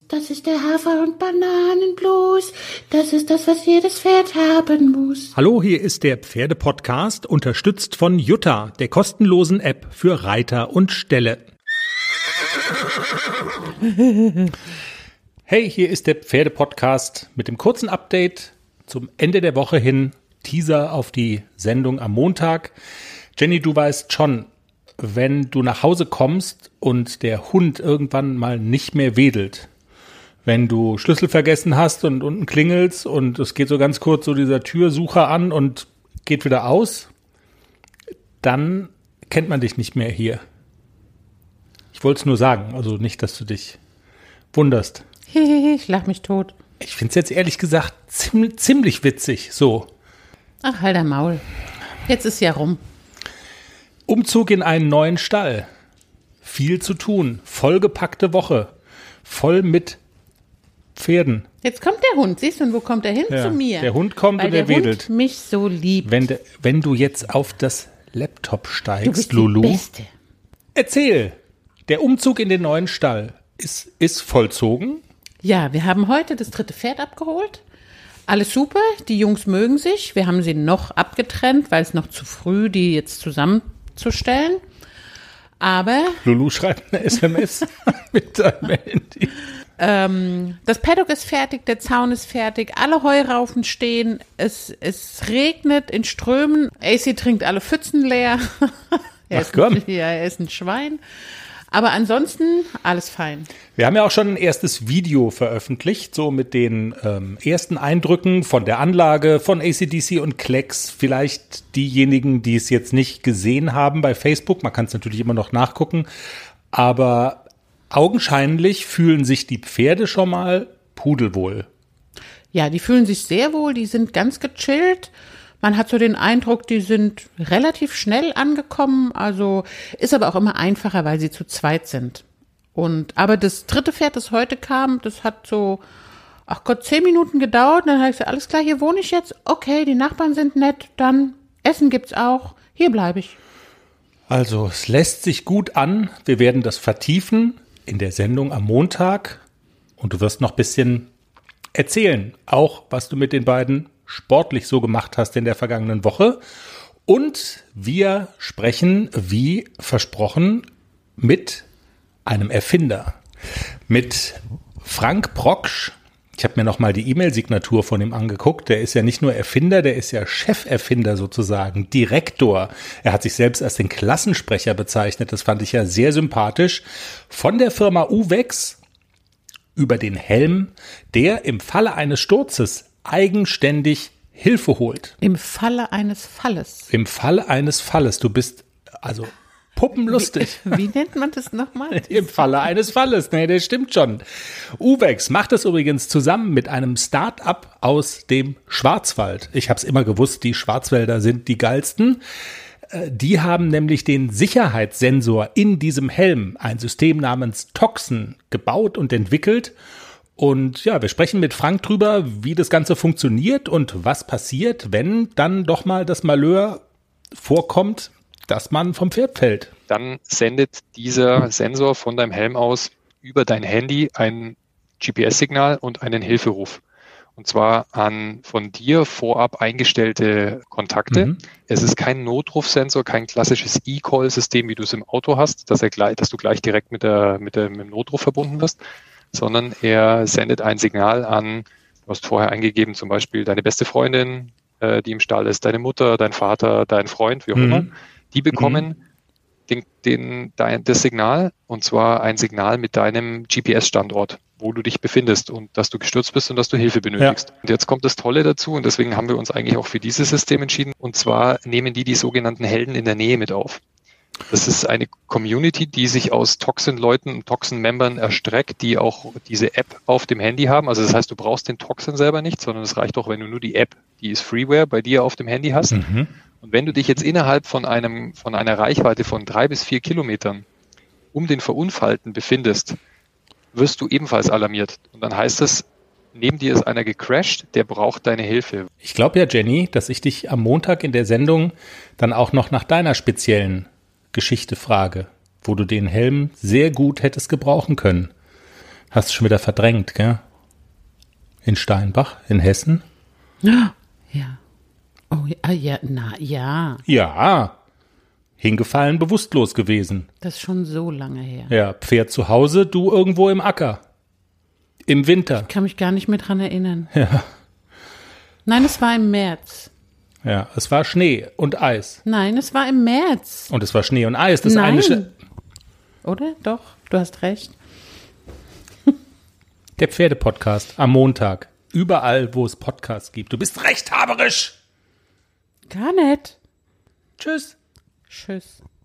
Das ist der Hafer- und Bananenblues. Das ist das, was jedes Pferd haben muss. Hallo, hier ist der Pferde-Podcast, unterstützt von Jutta, der kostenlosen App für Reiter und Ställe. Hey, hier ist der Pferde-Podcast mit dem kurzen Update zum Ende der Woche hin. Teaser auf die Sendung am Montag. Jenny, du weißt schon, wenn du nach Hause kommst und der Hund irgendwann mal nicht mehr wedelt, wenn du Schlüssel vergessen hast und unten klingelst und es geht so ganz kurz so dieser Türsucher an und geht wieder aus, dann kennt man dich nicht mehr hier. Ich wollte es nur sagen, also nicht, dass du dich wunderst. Ich lach mich tot. Ich finde es jetzt ehrlich gesagt ziemlich witzig, so. Ach, halt dein Maul. Jetzt ist ja rum. Umzug in einen neuen Stall. Viel zu tun. Vollgepackte Woche. Voll mit Pferden. Jetzt kommt der Hund. Siehst du, und wo kommt er hin? Ja, zu mir. der Hund kommt weil und der wedelt. Hund mich so liebt. Wenn du jetzt auf das Laptop Du steigst, bist Lulu. die Beste. Erzähl. Der Umzug in den neuen Stall ist vollzogen. Ja, wir haben heute das 3. Pferd abgeholt. Alles super, die Jungs mögen sich. Wir haben sie noch abgetrennt, weil es noch zu früh, die jetzt zusammenzustellen. Aber Lulu schreibt eine SMS mit deinem Handy. das Paddock ist fertig, der Zaun ist fertig, alle Heuraufen stehen, es regnet in Strömen. AC trinkt alle Pfützen leer. Er ist ein Schwein. Aber ansonsten alles fein. Wir haben ja auch schon ein erstes Video veröffentlicht, so mit den ersten Eindrücken von der Anlage, von AC/DC und Klecks. Vielleicht diejenigen, die es jetzt nicht gesehen haben bei Facebook, man kann es natürlich immer noch nachgucken, aber augenscheinlich fühlen sich die Pferde schon mal pudelwohl. Ja, die fühlen sich sehr wohl, die sind ganz gechillt. Man hat so den Eindruck, die sind relativ schnell angekommen, also ist aber auch immer einfacher, weil sie zu zweit sind. Aber das 3. Pferd, das heute kam, das hat so, 10 Minuten gedauert. Dann habe ich gesagt, alles klar, hier wohne ich jetzt. Okay, die Nachbarn sind nett, dann Essen gibt's auch. Hier bleibe ich. Also es lässt sich gut an. Wir werden das vertiefen in der Sendung am Montag. Und du wirst noch ein bisschen erzählen, auch was du mit den beiden sportlich so gemacht hast in der vergangenen Woche. Und wir sprechen, wie versprochen, mit einem Erfinder, mit Frank Proksch. Ich habe mir nochmal die E-Mail-Signatur von ihm angeguckt. Der ist ja nicht nur Erfinder, der ist ja Cheferfinder sozusagen, Direktor. Er hat sich selbst als den Klassensprecher bezeichnet. Das fand ich ja sehr sympathisch. Von der Firma Uvex über den Helm, der im Falle eines Sturzes eigenständig Hilfe holt. Im Falle eines Falles. Im Falle eines Falles. Du bist also puppenlustig. Wie nennt man das nochmal? Im Falle eines Falles. Nee, das stimmt schon. Uvex macht das übrigens zusammen mit einem Start-up aus dem Schwarzwald. Ich habe es immer gewusst, die Schwarzwälder sind die geilsten. Die haben nämlich den Sicherheitssensor in diesem Helm, ein System namens Toxen, gebaut und entwickelt. Und ja, wir sprechen mit Frank drüber, wie das Ganze funktioniert und was passiert, wenn dann doch mal das Malheur vorkommt, dass man vom Pferd fällt. Dann sendet dieser Sensor von deinem Helm aus über dein Handy ein GPS-Signal und einen Hilferuf. Und zwar an von dir vorab eingestellte Kontakte. Es ist kein Notrufsensor, kein klassisches E-Call-System, wie du es im Auto hast, dass du gleich direkt mit dem Notruf verbunden wirst, sondern er sendet ein Signal an, du hast vorher eingegeben, zum Beispiel deine beste Freundin, die im Stall ist, deine Mutter, dein Vater, dein Freund, wie auch immer. Die bekommen das Signal, und zwar ein Signal mit deinem GPS-Standort, wo du dich befindest und dass du gestürzt bist und dass du Hilfe benötigst. Ja. Und jetzt kommt das Tolle dazu, und deswegen haben wir uns eigentlich auch für dieses System entschieden, und zwar nehmen die sogenannten Helden in der Nähe mit auf. Das ist eine Community, die sich aus Toxin-Leuten und Toxin-Membern erstreckt, die auch diese App auf dem Handy haben. Also das heißt, du brauchst den Toxin selber nicht, sondern es reicht auch, wenn du nur die App, die ist Freeware, bei dir auf dem Handy hast. Und wenn du dich jetzt innerhalb von einer Reichweite von 3 bis 4 Kilometern um den Verunfallten befindest, wirst du ebenfalls alarmiert. Und dann heißt es, neben dir ist einer gecrashed, der braucht deine Hilfe. Ich glaube ja, Jenny, dass ich dich am Montag in der Sendung dann auch noch nach deiner speziellen Geschichte frage, wo du den Helm sehr gut hättest gebrauchen können. Hast du schon wieder verdrängt, gell? In Steinbach, in Hessen? Ja. Oh, ja, ja. Ja. Hingefallen, bewusstlos gewesen. Das ist schon so lange her. Ja, Pferd zu Hause, du irgendwo im Acker. Im Winter. Ich kann mich gar nicht mehr dran erinnern. Ja. Nein, es war im März. Ja, es war Schnee und Eis. Nein, es war im März. Und es war Schnee und Eis. Das Nein. eine Oder? Doch, du hast recht. Der Pferdepodcast am Montag. Überall, wo es Podcasts gibt. Du bist rechthaberisch. Gar nicht. Tschüss. Tschüss.